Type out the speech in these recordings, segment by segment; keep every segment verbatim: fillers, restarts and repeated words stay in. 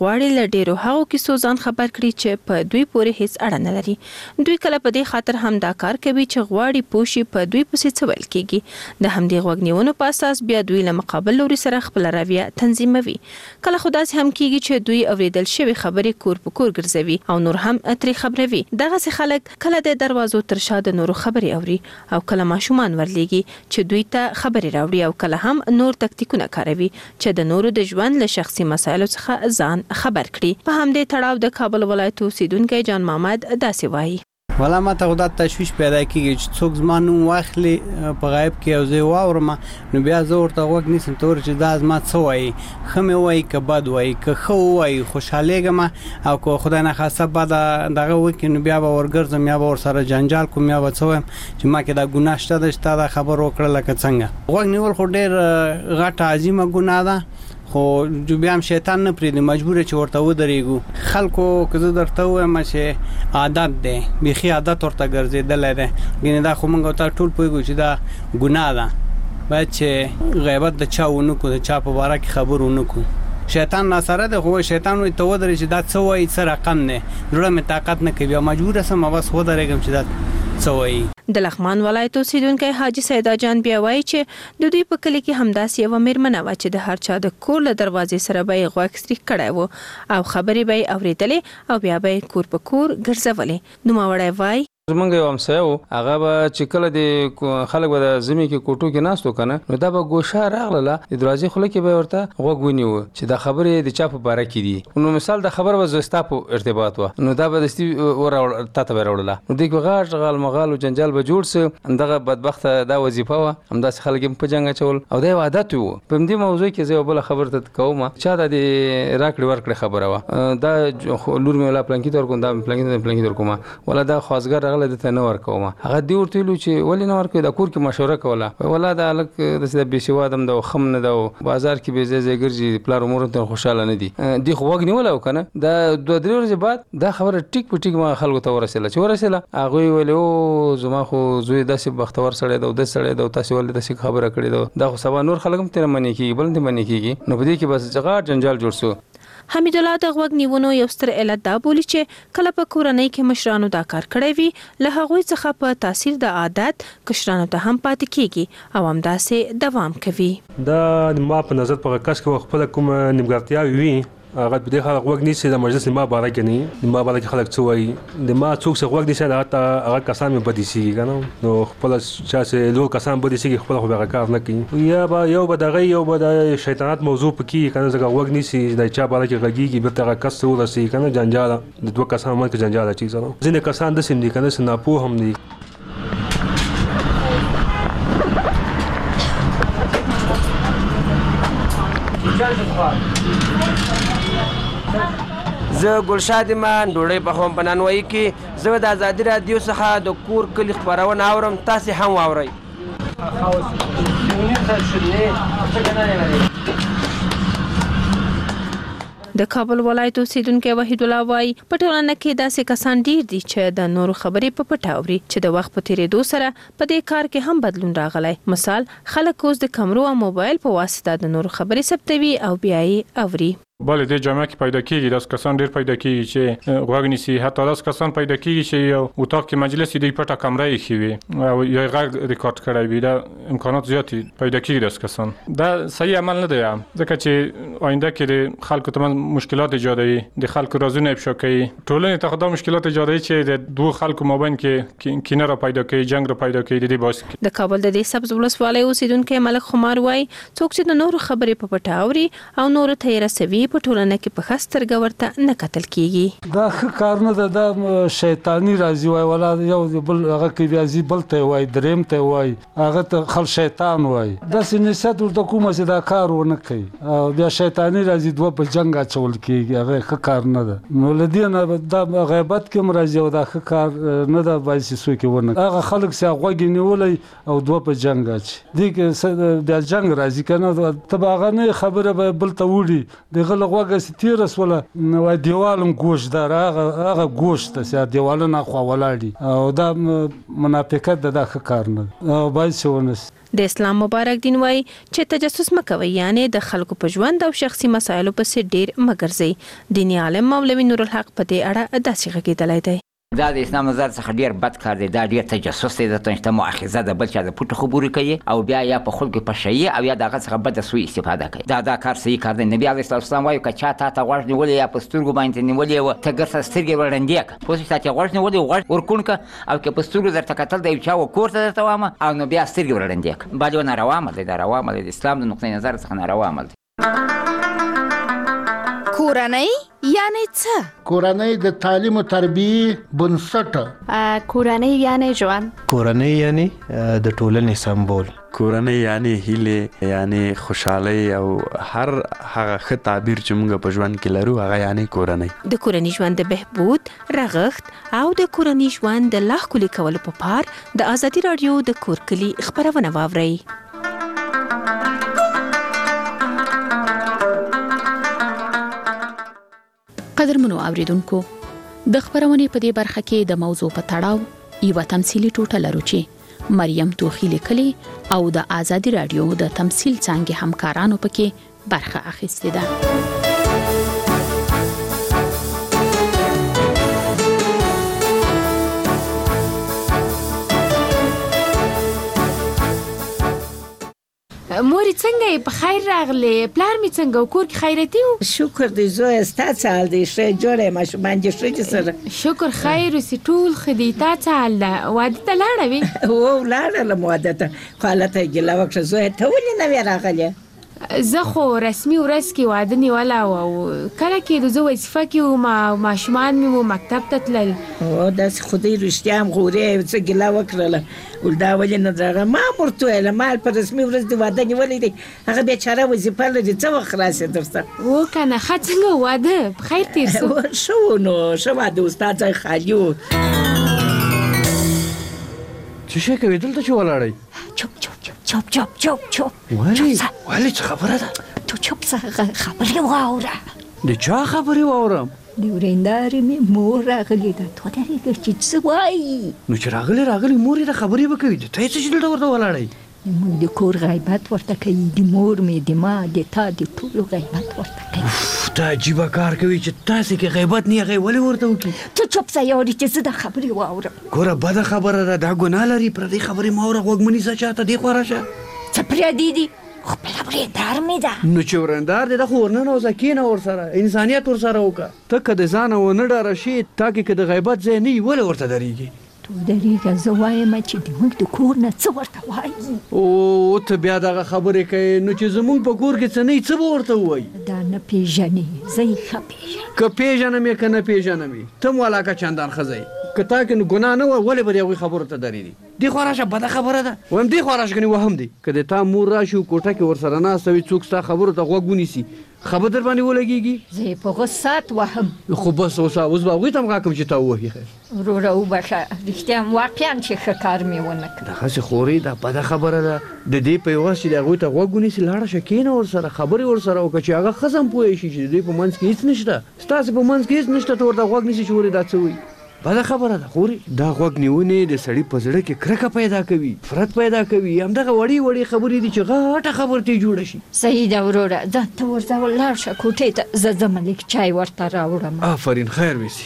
غواړي له ډیرو هغو کیسو ځان خبر کړي چې په دوی پورې هیڅ اړه نه لري. دوی کله په دې خاطر هم دا کار کوي چې غواړي پوه شي په دوی پسې څه ویل کیږي. د همدې غوږ نیونو په اساس بیا دوی له مقابل لوري سره خپل رویه تنظیموي. کله خو داسې هم کیږي چې دوی اوریدل شوی خبرې کور په کور ګرځوي او نور هم ترې خبروي. دغسې خلک کله د دروازو تر شا د نورو خبرې اوري او کله ماشومان ورلیږي چې دوی ته خبرې راوړي او کله هم نور تکتیکونه کاروي چې د نورو د ژوند له شخصي مسایلو څخه ځان خبر کړي. په همدې تړاو د کابل ولایت اوسیدونکی جان محمد داسې وایي: ولا ما ته خدا تشویش پیدا کیږي چې څوک زما نوم واخلي په غایب کې او زه واورم، نو بیا زه ورته غوږ نیسم تور چې دا زما څه وایي، ښه مې وایي که بد وایي، که ښه وایي خوشحالېږم او که خدای نخواسته بد دغه وکړي نو بیا به ورګرځم یا به ورسره جنجال کوم یا به څه وایم چې ما کې دا ګناه شته ده چې تا دا خبر وکړه لکه څنګه. غوږ نیول خو ډېر غټه عظیمه ګناه ده، خو بیا هم شیطان نه پرېږدي، مجبور چې ورته ودرېږو. خلکو که زه درته ووایم چې عادت دی، بیخي عادت ورته ګرځېدلی دی، ګینې دا خو موږ او تا ټول پوهېږو چې دا ګناه ده. باید چې غیبت د چا ونه کړو، د چا په باره کې خبر ونه کړو. شیطان ناسره دی، خو شیطان وایي ته ودرې چې دا څه وایي، څه رقم دی، زړه مې طاقت نه کوي، مجبوره سم بس ودرېږم چې دا څه وایي. د لغمان ولایت اوسیدونکی حاجي سیدا جان بیا وایي چې د دوی په کلي کې همداسې یوه میرمنه وه چې د هر چا د کور له دروازې سره به یې غوږ سریښ کړی و او خبرې به یې اورېدلې او بیا به یې کور په کور ګرځولې. نوموړی وایي: زمونږ یو همسایه و، هغه به چې کله د خلک به د زمې کې کوټو کې ناست و که نه، نو دا به ګوشه راغله د دروازې خوله کې به یې ورته غوږ ونیوه چې دا خبرې د چا په باره کې دي. نو مثال دا خبره به زستا په ارتباط وه، نو دا به دستي وراوړه تا ته به یې راوړله، نو دوی کې غاټ غال مغال او جنجال به جوړ سه. دغه بدبخته دا وظیفه وه، همداسې خلک یې په جنګ اچول او دا یو عادت و. په همدې موضوع کې زه یو بله خبره ته کوم، چا دا د راکړې ورکړې خبره وه، دا لور مې ولا پلانکي ته ورکوم، دا مې پلانکي ته پلانکي ته ورکوم، ولا دا خوازګر راغلی دته نه ورکوم. هغه دی ورته ویلو چې ولې نه ورکوي، د کور کې مشوره کوله، ولا دا هلک داسې د بېسواده هم ده او ښه هم نه ده او بازار کې بې ځای ځای ګرځي، پلار او مور ته خوشحاله نه دي. دې خو غوږ نیولی و که نه، دا دوه درې ورځې بعد دا خبره ټیک په ټیک ما خلکو ته ورسېله. چې ورسېله هغوی ویلې او زما خو زوی داسې بختور سړی ده او داسې سړی ده او تاسې ولې داسې خبره کړې ده، دا خو سبا نور خلک هم ترې منې کېږي، بل هم ترې منې کېږي. نو په دې کې بس غاټ جنجال جوړ شو. حمید الله د غوږ نیونو یو ستر علت دا بولي چې کله په کورنۍ کې مشرانو دا کار کړی وي، له هغوی څخه په تاثیر د عادت کشرانو ته هم پاتې کیږي او همداسې دوام کوي. دا ما په نظر په کس کې خپل کوم نیمګړتیاوې وي، هغه په دې خلک غوږ نیسي، د مجلس ما باره کې نه، ما باره کې خلک څه وایي، د ما څوک څه غوږ نیسي هغه کسان مې بدې سېږي که نه، نو خپله چا چې لوړ کسان بدې سېږي خپله خو به هغه کار نه کوي. یا به یو به دغه یو به د شیطانت موضوع په کېږي که نه، ځکه غوږ نیسي د چا باره کې غږېږي بېرته هغه کس ته ورسېږي که نه، جنجال د دوه کسانو منځ کې جنجال اچوي سره. ځینې کسان داسې هم دي که نه چې ناپوه هم دي. زه ګلشاد ایمان ډوډۍ پخوم په نانوایي کې. زه د ازادي راډیو څخه د کور کلي خپرونه اورم، تاسې هم واورئ. د کابل ولایت اوسیدونکی وحید الله وایي په ټولنه کې داسې کسان ډیر دي چې د نورو خبرې په پټه اوري، چې د وخت په تېرېدو سره په دې کار کې هم بدلون راغلی. مثال خلک اوس د کمرو او موبایل په واسطه د نورو خبرې ثبتوي او بیا یې اوري. بله د جامعه کې پیدا کیږي، داس کسان ډیر پیدا کیږي چې غوږ نیسي، حتی داس کسان پیدا کیږي چې یو اتاق کې مجلس دی پټه کمره یې ښي وي او یو غږ ریکارډ کړی وي، دا امکانات زیات پیدا کیږي داس کسان. دا صحیح عمل نه دی، ځکه چې آینده کې د خلکو ترمنځ مشکلات ایجادوي، د خلکو رازونه افشا کوي، ټولنې ته خو دا مشکلات ایجادوي چې د دوه خلکو مابین کې کینه را پیدا کوي، جنګ را پیدا کوي. د دې باعث د کابل د دې سبز ولسوالۍ اوسیدونکی ملک خمار وایي څوک چې د نورو خبرې په پټه اوري او نورو ته یې رسوي په ټولنه کې په سترګه ورته نه کتل کیږي. دا ښه کار نه ده، دا شیطانی راځي وای، ولا یو بل هغه کې بیا ځي بل ته وای، دریم ته وای، هغه ته خل شیطان وای. داسې نصیحت ورته کوم چې دا کار ونه کوي او بیا شیطانی راځي دوه په جنګ اچول کیږي، هغه ښه کار نه ده. نو له دې نه دا غیبت کې هم راځي او دا ښه کار نه ده، باید چې څوک یې ونه هغه خلک چې غوږ نیولی او دوه په جنګ اچي، دې کې بیا جنګ راځي که نه، ته به هغه نه خبره به بل ته وړي، د هغه بل غوګه ستیرس ولا نو دیوالم ګوشدار هغه هغه ګوشت چې دیوالونه خو ولاړی او دا منافقت د دغه کار نه او بایسونس د اسلام مبارک دین وای چې تجسس مکوي یعنی د خلکو په ژوند او شخصي مسایلو پسې ډیر مګرځي دینی عالم مولوی نور الحق په دې اړه داسې غږیدلی دی. دا د اسلام نظر څخه ډیر بد کار دی، دا ډیر تجسس دی، د تنشته مؤاخذه د بل چا د پټو خبرې کوي او بیا یا په خلکو په شی او یا دغه څخه بد سوء استفاده کوي. دا دا کار صحیح کار دی. نبی علیه السلام وایي که چا تا ته غوږ نیولې یا په سترګو باندې نیولې وه ته ګرځه سترګې ورړندې کړه پوه شوې تا چې غوږ نیولې غوږ ورکوڼ کړه او که په سترګو درته کتل د یو چا و کور ته درته وامه او نو بیا سترګې ورړندې کړه. بعد یو ناروا عمل دی، دا روا عمل دی، د اسلام د نقطې نظر څخه ناروا عمل دی. کورنۍ یعنی څه؟ کورنۍ د تعلیم او تربیې بنسټ. کورنۍ یعنی ژوند. کورنۍ یعنی د ټولنې سمبول. کورنۍ یعنی هیله یعنی خوشحالي او هر هغه ښه تعبیر چې موږ په ژوند کې لرو هغه یعنی کورنۍ. د کورنۍ ژوند د بهبود، رغښت او د کورنۍ ژوند د لا ښکلي کولو په پار د ازادي راډیو د کور کلي خپرونه واورئ. قدرمنو اوریدونکو د خبرونې په دې برخه کې د موضوع په تړاو یو تمثيلي ټوټه لرو چې مریم توخی لیکلي او د ازادي رادیو د تمثيل څنګه همکارانو پکې برخه اخیستې ده. مورې څنګه په خیر راغلې؟ پلار مې څنګه کور کې خیرتي و؟ شکر دی زوی ستا څه حال دی؟ ښه جوړه ماشومان دې ښه دي سره؟ شکر خیر اوسې ټول ښه دي. تا څه حال ده؟ واده ته لاړه وې؟ هو ولاړلم واده ته خو هلته یې ګیله وکړه زویه ته ولې نه وې راغلې؟ زه خو رسمي ورځ کې واده نیولی وه او کله کې د زه وظیفه کې وم او ماشومان مې مو مکتب ته تلل. او داسې خو دی رښتیا هم غورې یو څه ګیله وکړله ول دا ولې نه راغله؟ ما هم ورته ویله ما په رسمي ورځ د واده نیولی دی هغه بېچاره وظیفه لري څه وخت راسې درته؟ و که نه ښه څنګه واده په خیر تېر شو؟ ښه و نو ښه واده و ستا ځای خالي و. څه شی کوې دلته چې ولاړئ؟ چوپ چوپ چوپ چوپ چوپ چوپ. ولې ولې څه خبره ده؟ تو چوپ څه خبرې واوره. د چا خبرې واورم؟ د ورېندارې مې مور راغلې ده تو درېږه چې څه وایي. نو چې راغلې راغلې مور یې د خبرې به کوي د ته یې څه چې دلته ورته ولاړئ؟ موږ د کور غیبت ورته کوي د مور مې د ما د تا د ټولو غیبت ورته کوي. ته عجیبه کار کوي چې تاسې کې غیبت نه هغې ولې ورته وکړي؟ ته چوپ ځه یارې چې زه دا خبرې واورم. ګوره بده خبره ده دا ګناه لري پردۍ خبرې مه اوره غوږ مه نیسه چاته دې خوا راشه. څه پردي دي خپله ورېندار مې ده. نو چې ورېندار دی ده خو ورننوځه کښېنه ورسره انسانیت ورسره وکړه. ته که د ځانه ونه ډاره شي تا کې که د غیبت ځای نه وي ولې ورته درېږي؟ تو درېږه زه وایم چې زموږ د کور نه څه ورته وایي. او ته بیا دغه خبرې کوې نو چې زموږ په کور کې څه نه وي څه به ورته ووایي؟ دا نه پېژنې زه یې ښه پېژنم. که پېژنم یې که نه پېژنم یې ته م علاقه چندان ښه ځئ که تا کې ګناه نه وه ولې به د هغوی خبرو ته درېږي؟ دې خوا راشه بده خبره ده وایم دې خوا راشه کنې وهم دی که د تا مور راشي او کوټه کې ورسره ناسته وي څوک ستا خبرو ته غوږ ونیسي خبر در باندې ولګېږي؟ زه یې په غصات وهم. خو بس اوس اوس به هغوی ته هم غاکم چې تا ووهي خیر. وروره وبخښه رښتیا هم واقعا چې ښه کار مې ونه کړ. دغسې خورې دا بده خبره ده د دې په یوه چې د هغوی ته غوږ ونیسي لاړه شه کښېنه ورسره خبرې ورسره وکړه چې هغه ښځه هم پوه شي چې د دوی په منځ کې هېڅ نشته ستاسې په منځ کې هېڅ نشته ته ورته غوږ نیسي چې ورې دا څه وایي. بده خبره ده خورې دا غوږ نیونې د سړي په زړه کې کرکه پیدا کوي فرت پیدا کوي همدغه وړې وړې خبرې دي چې غټه خبره ترې جوړه شي. صحیح ده وروره ځه ته ورځه ولاړ شه کوټې ته زه ځم لږ چای ورته راوړم. آفرین خیر ویسي.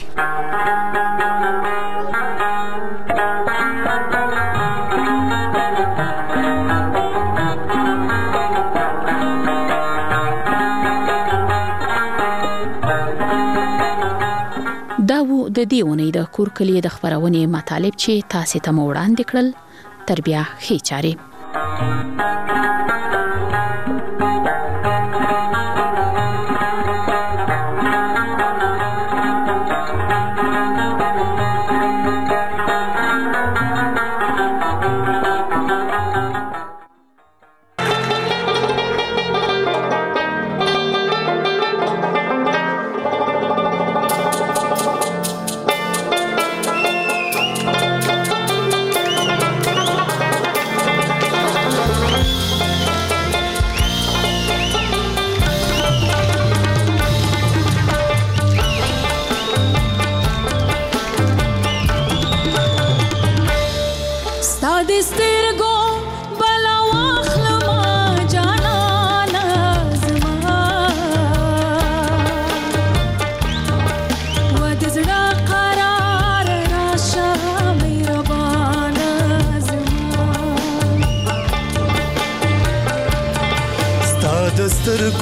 دا و د دې اونۍ د کور کلي د خپرونې مطالب چې تاسې ته مو وړاندې کړل تر بیا ښې چارې.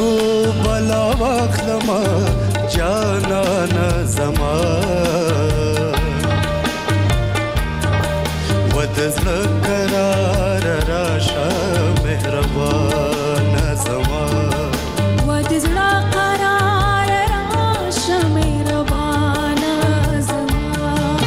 سترګو بلا واخلما جانانا زما ودزړه قرار راشه مهربان زما ودزړه قرار راشه مهربان زما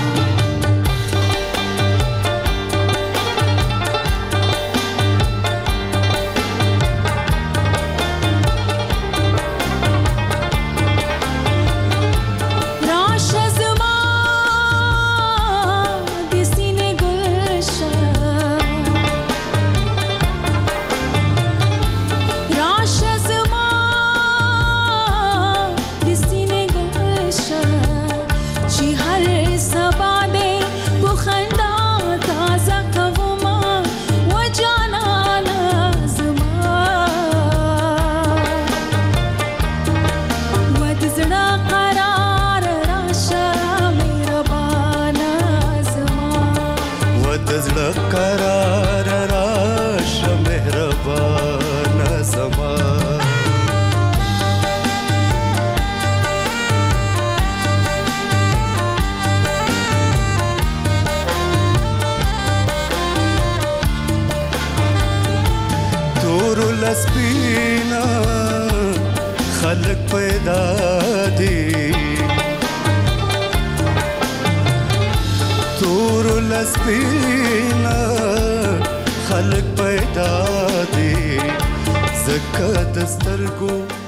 قرار راشه مهربان زما تور لسپینا خلق پیدا دی تور لسپینا خلق پیدا دی زکه د سترګو